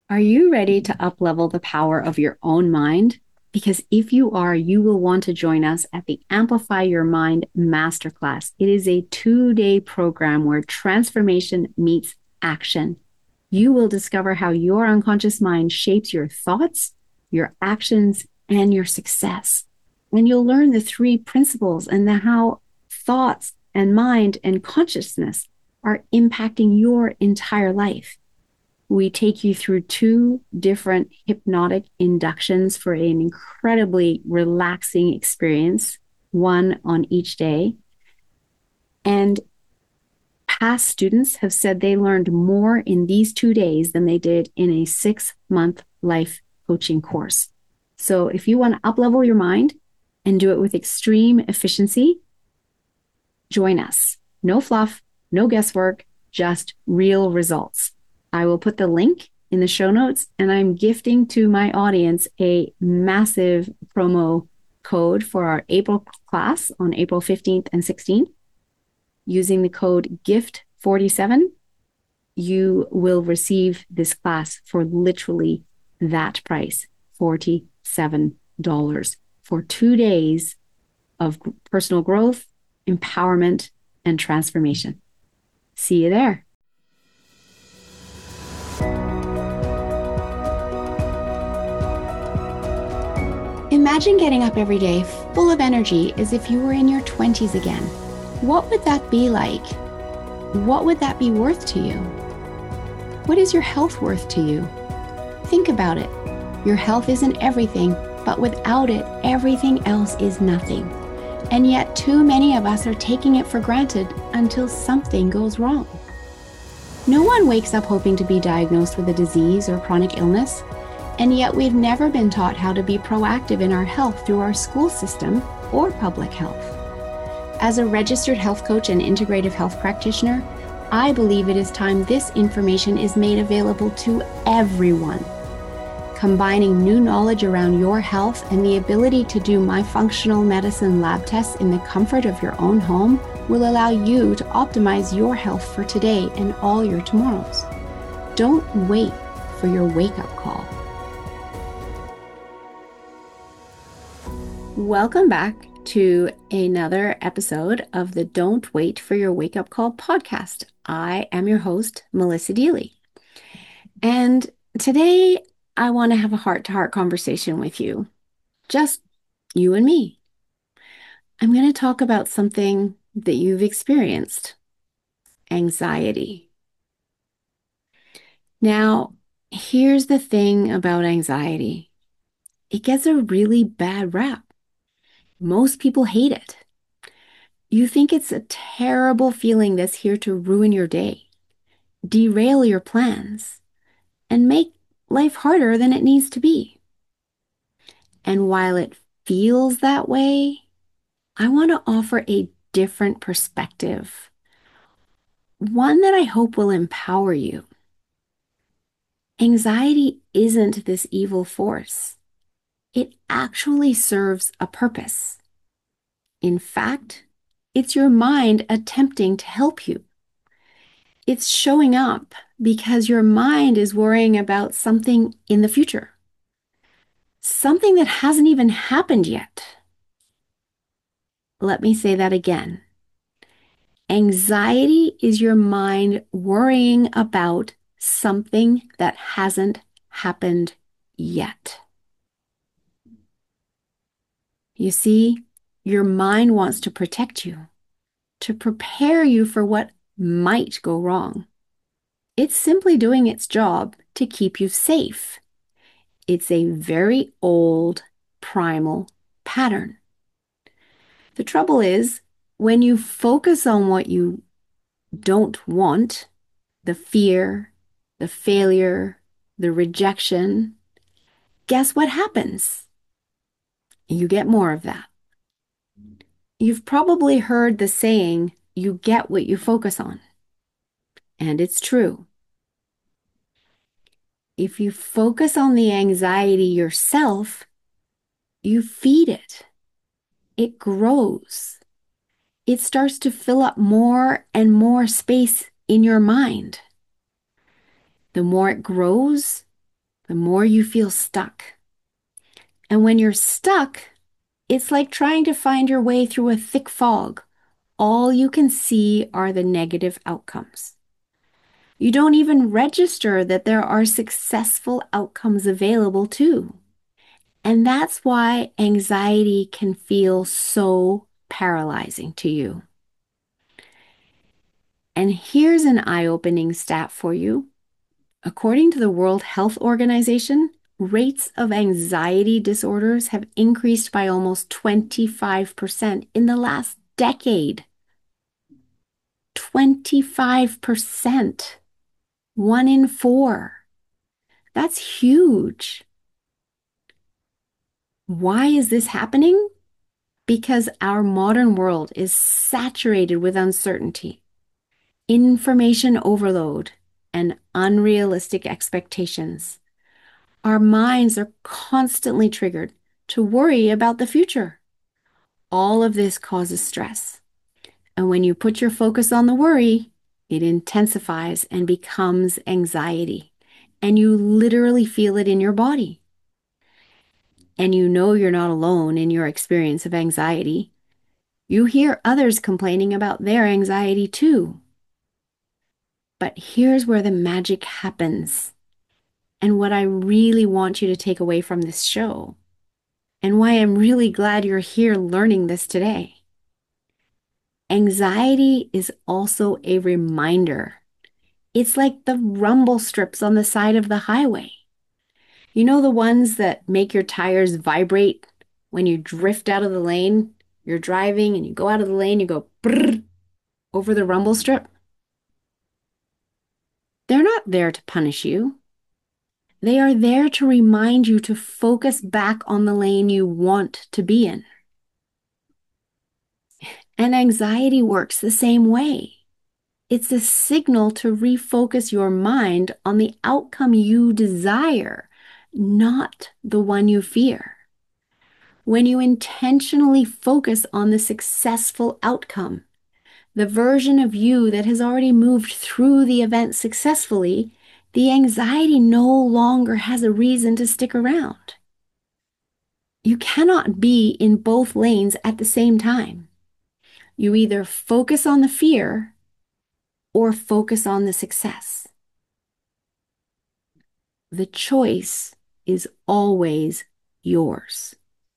Are you ready to uplevel the power of your own mind? Because if you are, you will want to join us at the Amplify Your Mind Masterclass. It is a 2-day program where transformation meets action. You will discover how your unconscious mind shapes your thoughts, your actions, and your success. And you'll learn the 3 principles and how thoughts and mind and consciousness are impacting your entire life. We take you through 2 different hypnotic inductions for an incredibly relaxing experience, one on each day. And past students have said they learned more in these 2 days than they did in a 6-month life coaching course. So if you want to uplevel your mind and do it with extreme efficiency, join us. No fluff, no guesswork, just real results. I will put the link in the show notes, and I'm gifting to my audience a massive promo code for our April class on April 15th and 16th. Using the code GIFT47, you will receive this class for literally that price, $47, for 2 days of personal growth, empowerment, and transformation. See you there. Imagine getting up every day full of energy as if you were in your 20s again. What would that be like? What would that be worth to you? What is your health worth to you? Think about it. Your health isn't everything, but without it, everything else is nothing. And yet too many of us are taking it for granted until something goes wrong. No one wakes up hoping to be diagnosed with a disease or chronic illness. And yet we've never been taught how to be proactive in our health through our school system or public health. As a registered health coach and integrative health practitioner, I believe it is time this information is made available to everyone. Combining new knowledge around your health and the ability to do my functional medicine lab tests in the comfort of your own home will allow you to optimize your health for today and all your tomorrows. Don't wait for your wake-up call. Welcome back to another episode of the Don't Wait for Your Wake Up Call podcast. I am your host, Melissa Deely. And today I want to have a heart-to-heart conversation with you, just you and me. I'm going to talk about something that you've experienced, anxiety. Now, here's the thing about anxiety. It gets a really bad rap. Most people hate it. You think it's a terrible feeling that's here to ruin your day, derail your plans, and make life harder than it needs to be. And while it feels that way, I want to offer a different perspective, one that I hope will empower you. Anxiety isn't this evil force. It actually serves a purpose. In fact, it's your mind attempting to help you. It's showing up because your mind is worrying about something in the future, something that hasn't even happened yet. Let me say that again. Anxiety is your mind worrying about something that hasn't happened yet. You see, your mind wants to protect you, to prepare you for what might go wrong. It's simply doing its job to keep you safe. It's a very old, primal pattern. The trouble is, when you focus on what you don't want, the fear, the failure, the rejection, guess what happens? You get more of that. You've probably heard the saying, you get what you focus on. And it's true. If you focus on the anxiety yourself, you feed it. It grows. It starts to fill up more and more space in your mind. The more it grows, the more you feel stuck. And when you're stuck, it's like trying to find your way through a thick fog. All you can see are the negative outcomes. You don't even register that there are successful outcomes available too. And that's why anxiety can feel so paralyzing to you. And here's an eye-opening stat for you. According to the World Health Organization, rates of anxiety disorders have increased by almost 25% in the last decade. 25%. 1 in 4. That's huge. Why is this happening? Because our modern world is saturated with uncertainty, information overload, and unrealistic expectations. Our minds are constantly triggered to worry about the future. All of this causes stress. And when you put your focus on the worry, it intensifies and becomes anxiety. And you literally feel it in your body. And you know you're not alone in your experience of anxiety. You hear others complaining about their anxiety too. But here's where the magic happens, and what I really want you to take away from this show, and why I'm really glad you're here learning this today. Anxiety is also a reminder. It's like the rumble strips on the side of the highway. You know, the ones that make your tires vibrate when you drift out of the lane? You're driving and you go out of the lane, you go brrr over the rumble strip. They're not there to punish you. They are there to remind you to focus back on the lane you want to be in. And anxiety works the same way. It's a signal to refocus your mind on the outcome you desire, not the one you fear. When you intentionally focus on the successful outcome, the version of you that has already moved through the event successfully, the anxiety no longer has a reason to stick around. You cannot be in both lanes at the same time. You either focus on the fear or focus on the success. The choice is always yours.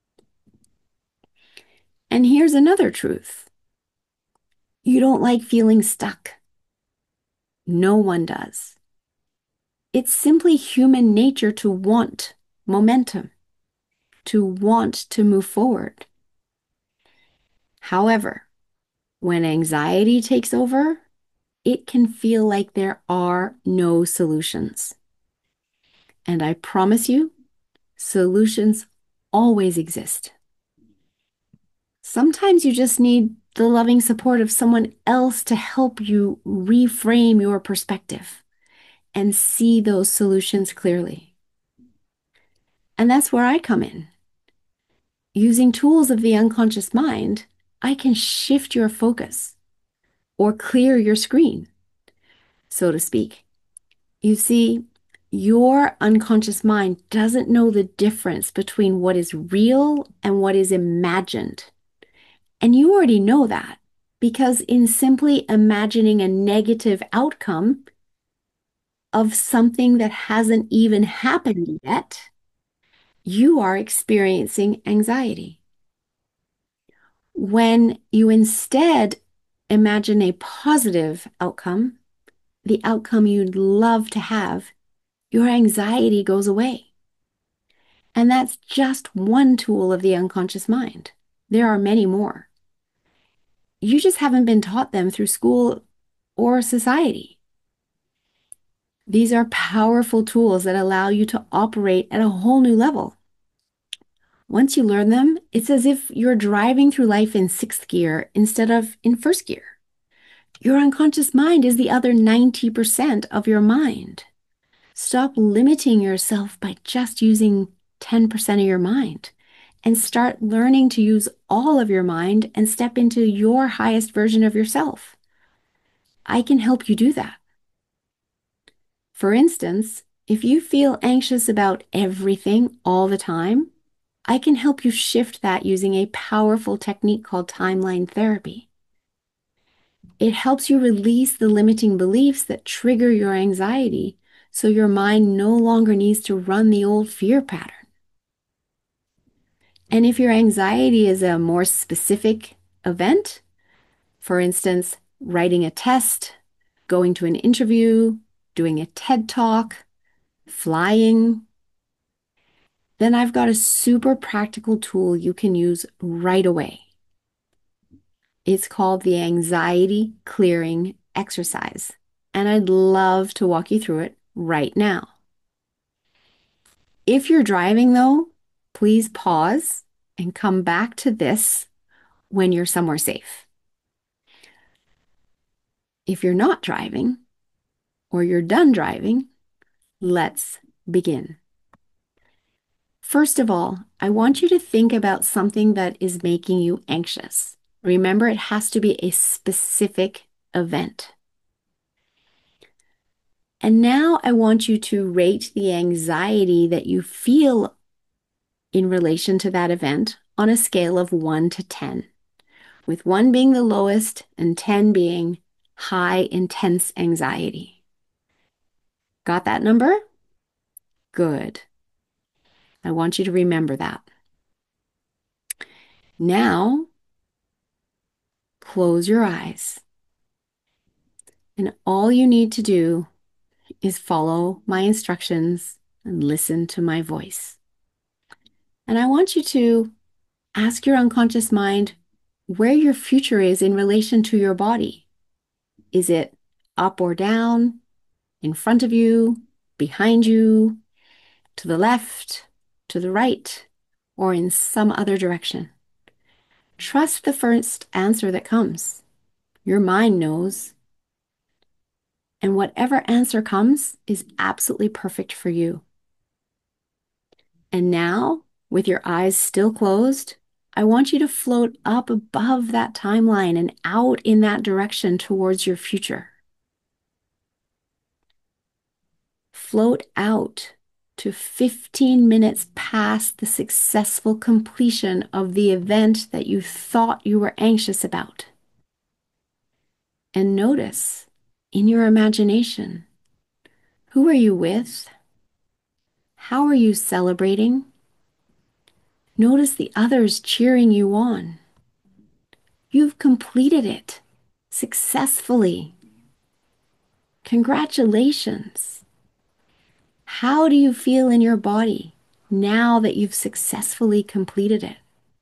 And here's another truth. You don't like feeling stuck. No one does. It's simply human nature to want momentum, to want to move forward. However, when anxiety takes over, it can feel like there are no solutions. And I promise you, solutions always exist. Sometimes you just need the loving support of someone else to help you reframe your perspective and see those solutions clearly. And that's where I come in. Using tools of the unconscious mind, I can shift your focus or clear your screen, so to speak. You see, your unconscious mind doesn't know the difference between what is real and what is imagined. And you already know that because in simply imagining a negative outcome of something that hasn't even happened yet, you are experiencing anxiety. When you instead imagine a positive outcome, the outcome you'd love to have, your anxiety goes away. And that's just one tool of the unconscious mind. There are many more. You just haven't been taught them through school or society. These are powerful tools that allow you to operate at a whole new level. Once you learn them, it's as if you're driving through life in sixth gear instead of in first gear. Your unconscious mind is the other 90% of your mind. Stop limiting yourself by just using 10% of your mind and start learning to use all of your mind and step into your highest version of yourself. I can help you do that. For instance, If you feel anxious about everything all the time, I can help you shift that using a powerful technique called timeline therapy. It helps you release the limiting beliefs that trigger your anxiety so your mind no longer needs to run the old fear pattern. And if your anxiety is a more specific event, for instance, writing a test, going to an interview, doing a TED talk, flying, then I've got a super practical tool you can use right away. It's called the anxiety clearing exercise, and I'd love to walk you through it right now. If you're driving, though, please pause and come back to this when you're somewhere safe. If you're not driving or you're done driving, let's begin. First of all, I want you to think about something that is making you anxious. Remember, it has to be a specific event. And now I want you to rate the anxiety that you feel in relation to that event on a scale of 1 to 10, with 1 being the lowest and 10 being high intense anxiety. Got that number? Good. I want you to remember that. Now, close your eyes. And all you need to do is follow my instructions and listen to my voice. And I want you to ask your unconscious mind where your future is in relation to your body. Is it up or down, in front of you, behind you, to the left, to the right, or in some other direction? Trust the first answer that comes. Your mind knows. And whatever answer comes is absolutely perfect for you. And now, with your eyes still closed, I want you to float up above that timeline and out in that direction towards your future. Float out to 15 minutes past the successful completion of the event that you thought you were anxious about. And notice in your imagination, who are you with? How are you celebrating? Notice the others cheering you on. You've completed it successfully. Congratulations. How do you feel in your body now that you've successfully completed it?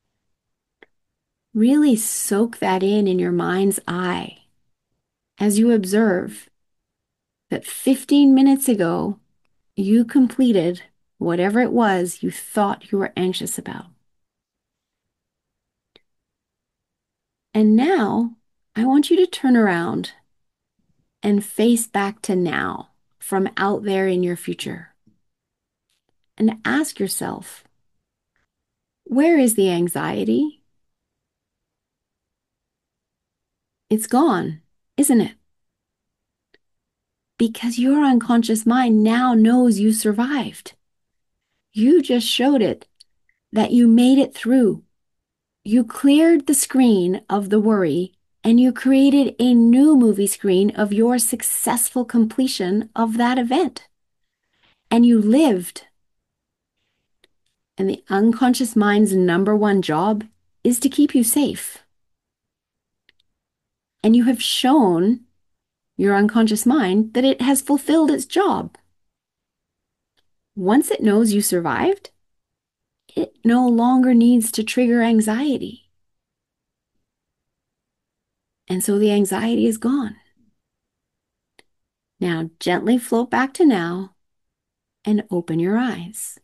Really soak that in your mind's eye as you observe that 15 minutes ago, you completed whatever it was you thought you were anxious about. And now I want you to turn around and face back to now from out there in your future. And ask yourself, where is the anxiety? It's gone, isn't it? Because your unconscious mind now knows you survived. You just showed it that you made it through. You cleared the screen of the worry and you created a new movie screen of your successful completion of that event. And you lived. And the unconscious mind's number one job is to keep you safe. And you have shown your unconscious mind that it has fulfilled its job. Once it knows you survived, it no longer needs to trigger anxiety. And so the anxiety is gone. Now gently float back to now and open your eyes.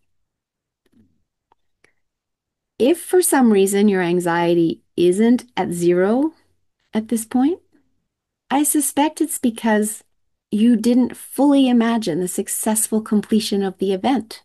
If for some reason your anxiety isn't at 0 at this point, I suspect it's because you didn't fully imagine the successful completion of the event.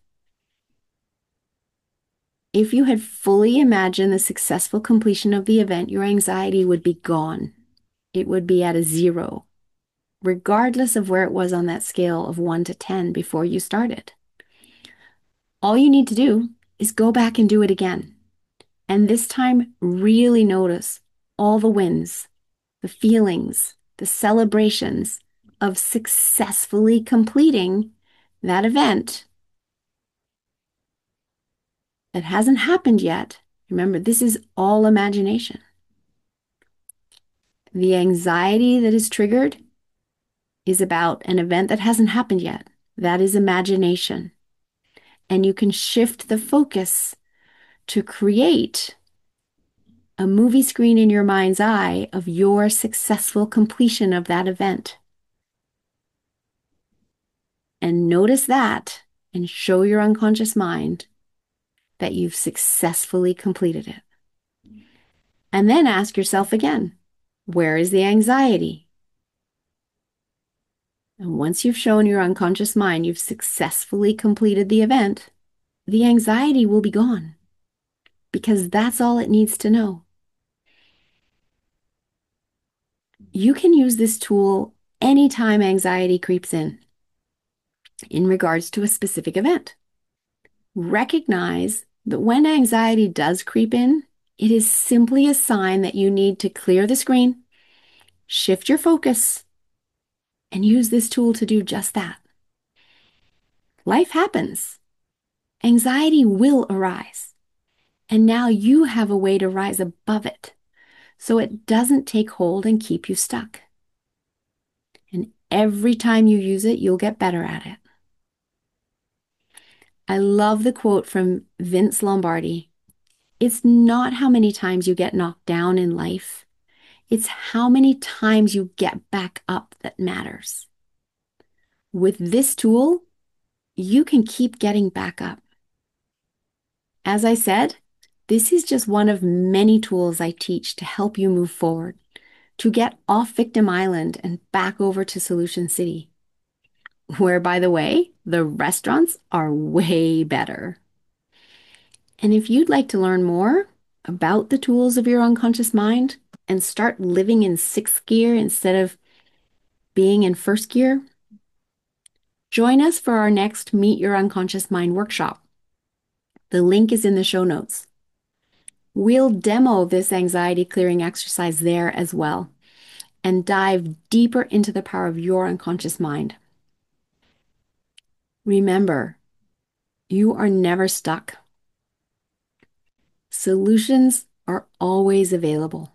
If you had fully imagined the successful completion of the event, your anxiety would be gone. It would be at a 0. regardless of where it was on that scale of 1 to 10 before you started. All you need to do is go back and do it again. And this time, really notice all the wins, the feelings, the celebrations of successfully completing that event that hasn't happened yet. Remember, this is all imagination. The anxiety that is triggered is about an event that hasn't happened yet. That is imagination. And you can shift the focus to create a movie screen in your mind's eye of your successful completion of that event. And notice that and show your unconscious mind that you've successfully completed it. And then ask yourself again, where is the anxiety? And once you've shown your unconscious mind you've successfully completed the event, the anxiety will be gone because that's all it needs to know. You can use this tool anytime anxiety creeps in regards to a specific event. Recognize that when anxiety does creep in, it is simply a sign that you need to clear the screen, shift your focus, and use this tool to do just that. Life happens. Anxiety will arise. And now you have a way to rise above it so it doesn't take hold and keep you stuck. And every time you use it, you'll get better at it. I love the quote from Vince Lombardi. It's not how many times you get knocked down in life. It's how many times you get back up that matters. With this tool, you can keep getting back up. As I said, this is just one of many tools I teach to help you move forward, to get off Victim Island and back over to Solution City, where, by the way, the restaurants are way better. And if you'd like to learn more about the tools of your unconscious mind and start living in 6th gear instead of being in 1st gear, join us for our next Meet Your Unconscious Mind workshop. The link is in the show notes. We'll demo this anxiety clearing exercise there as well and dive deeper into the power of your unconscious mind. Remember, you are never stuck. Solutions are always available.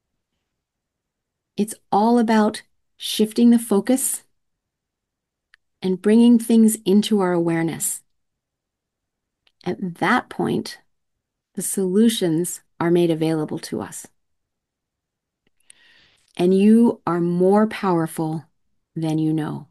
It's all about shifting the focus and bringing things into our awareness. At that point, the solutions are made available to us. And you are more powerful than you know.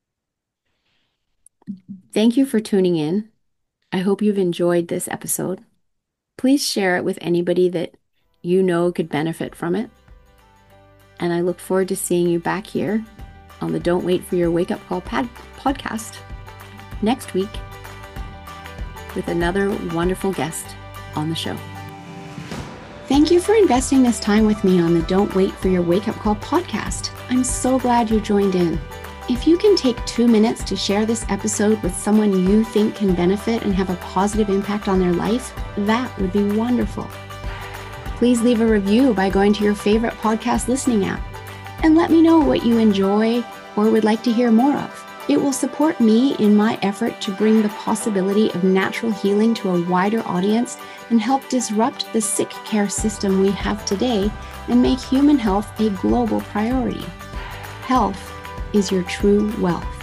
Thank you for tuning in. I hope you've enjoyed this episode. Please share it with anybody that you know could benefit from it. And I look forward to seeing you back here on the Don't Wait for Your Wake Up Call podcast next week with another wonderful guest on the show. Thank you for investing this time with me on the Don't Wait for Your Wake Up Call podcast. I'm so glad you joined in. If you can take 2 minutes to share this episode with someone you think can benefit and have a positive impact on their life, that would be wonderful. Please leave a review by going to your favorite podcast listening app and let me know what you enjoy or would like to hear more of. It will support me in my effort to bring the possibility of natural healing to a wider audience and help disrupt the sick care system we have today and make human health a global priority. Health is your true wealth.